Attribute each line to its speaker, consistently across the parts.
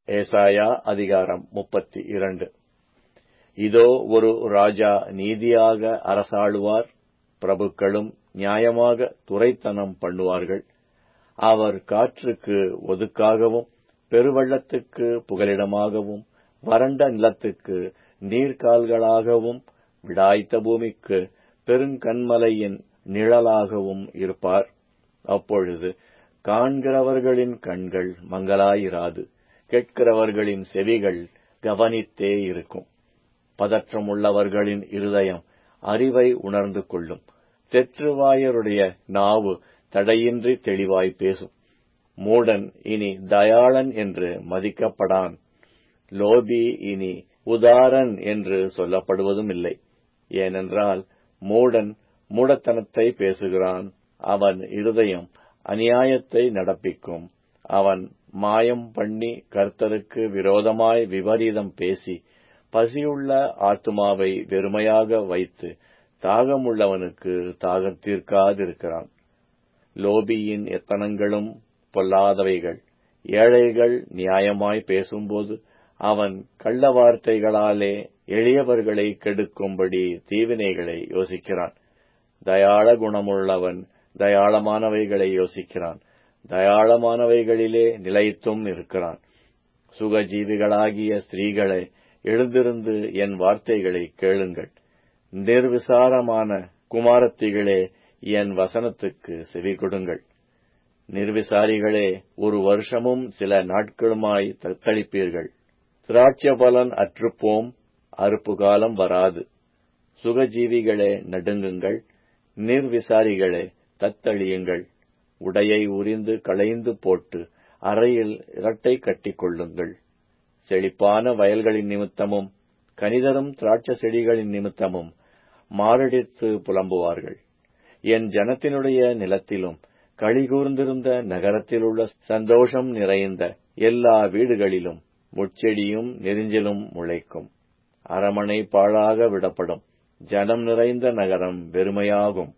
Speaker 1: ஏசாயா அதிகாரம் 32. இதோ ஒரு ராஜா நீதியாக அரசாளுவார், பிரபுக்களும் நியாயமாக துரைத்தனம் பண்ணுவார்கள். அவர் காற்றுக்கு ஒதுக்காகவும், பெருவெள்ளத்துக்கு புகலிடமாகவும், வறண்ட நிலத்துக்கு நீர்க்கால்களாகவும், விடாய்த்த பூமிக்கு பெருங்கன்மலையின் நிழலாகவும் இருப்பார். அப்பொழுது காண்கிறவர்களின் கண்கள் மங்கலாயிராது, கேட்கிறவர்களின் செவிகள் கவனித்தே இருக்கும். பதற்றமுள்ளவர்களின் இருதயம் அறிவை உணர்ந்து கொள்ளும். தெற்றுவாயருடைய நாவு தடையின்றி தெளிவாய் பேசும். மூடன் இனி தயாளன் என்று மதிக்கப்படான். லோபி இனி உதாரன் என்று சொல்லப்படுவதும் இல்லை. ஏனென்றால் மூடன் மூடத்தனத்தை பேசுகிறான். அவன் இருதயம் அநியாயத்தை நடப்பிக்கும். அவன் மாயம் பண்ணி கர்த்தருக்கு விரோதமாய் விபரீதம் பேசி, பசியுள்ள ஆத்துமாவை வெறுமையாக வைத்து, தாகமுள்ளவனுக்கு தாகம் தீர்க்காதிருக்கிறான். லோபியின் எத்தனங்களும் பொல்லாதவைகள். ஏழைகள் நியாயமாய் பேசும்போது அவன் கள்ள வார்த்தைகளாலே எளியவர்களை கெடுக்கும்படி தீவினைகளை யோசிக்கிறான். தயாள குணமுள்ளவன் தயாளமானவைகளை யோசிக்கிறான். தயாளமானவைகளிலே நிலைத்தும் இருக்கிறான். சுகஜீவிகளாகிய ஸ்திரீகளே, எழுந்திருந்து என் வார்த்தைகளை கேளுங்கள். நிர்விசாரமான குமாரத்திகளே, என் வசனத்துக்கு செவி கொடுங்கள். நிர்விசாரிகளே, ஒரு வருஷமும் சில நாட்களுமாய் தத்தளிப்பீர்கள். திராட்சபலன் அற்றுப்போம், அறுப்பு காலம் வராது. சுகஜீவிகளே, நடுங்குங்கள். நிர்விசாரிகளே, தத்தளியுங்கள். உடையை உரிந்து களைந்து போட்டு அறையில் இரட்டை கட்டிக் கொள்ளுங்கள். செழிப்பான வயல்களின் நிமித்தமும் கனிதரும் திராட்சை செடிகளின் நிமித்தமும் மாரடித்து புலம்புவார்கள். என் ஜனத்தினுடைய நிலத்திலும் களிகூர்ந்திருந்த நகரத்திலுள்ள சந்தோஷம் நிறைந்த எல்லா வீடுகளிலும் முட்செடியும் நெரிஞ்சிலும் முளைக்கும். அரமனை பாழாக விடப்படும். ஜனம் நிறைந்த நகரம் வெறுமையாகும்.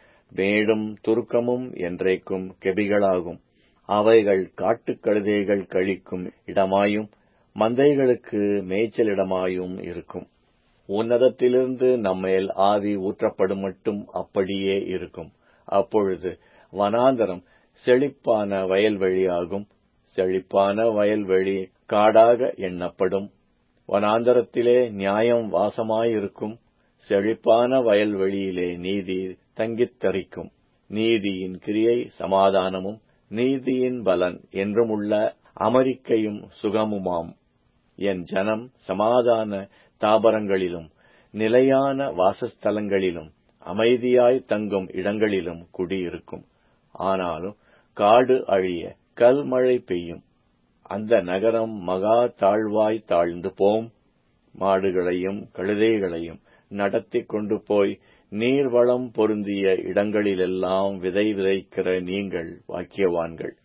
Speaker 1: மேடும் துருக்கமும் என்றைக்கும் கெபிகளாகும். அவைகள் காட்டுக்கழுதைகள் கழிக்கும் இடமாயும் மந்தைகளுக்கு மேய்ச்சலிடமாயும் இருக்கும். உன்னதத்திலிருந்து நம்மேல் ஆவி ஊற்றப்படும் மட்டும் அப்படியே இருக்கும். அப்பொழுது வனாந்தரம் செழிப்பான வயல்வெளியாகும். செழிப்பான வயல்வெளி காடாக எண்ணப்படும். வனாந்தரத்திலே நியாயம் வாசமாயிருக்கும். செழிப்பான வயல்வெளியிலே நீதி தங்கித் தரிக்கும். நீதியின் கிரியை சமாதானமும், நீதியின் பலன் என்றுமுள்ள அமெரிக்கையும் சுகமுமாம். என் ஜனம் சமாதான தாபரங்களிலும் நிலையான வாசஸ்தலங்களிலும் அமைதியாய் தங்கும் இடங்களிலும் குடியிருக்கும். ஆனாலும் காடு அழிய கல்மழை பெய்யும். அந்த நகரம் மகா தாழ்வாய் தாழ்ந்து போம். மாடுகளையும் கழுதைகளையும் நடத்தி கொண்டு போய் நீர்வளம் பொருந்திய இடங்களிலெல்லாம் விதைக்கிற நீங்கள் பாக்கியவான்கள்.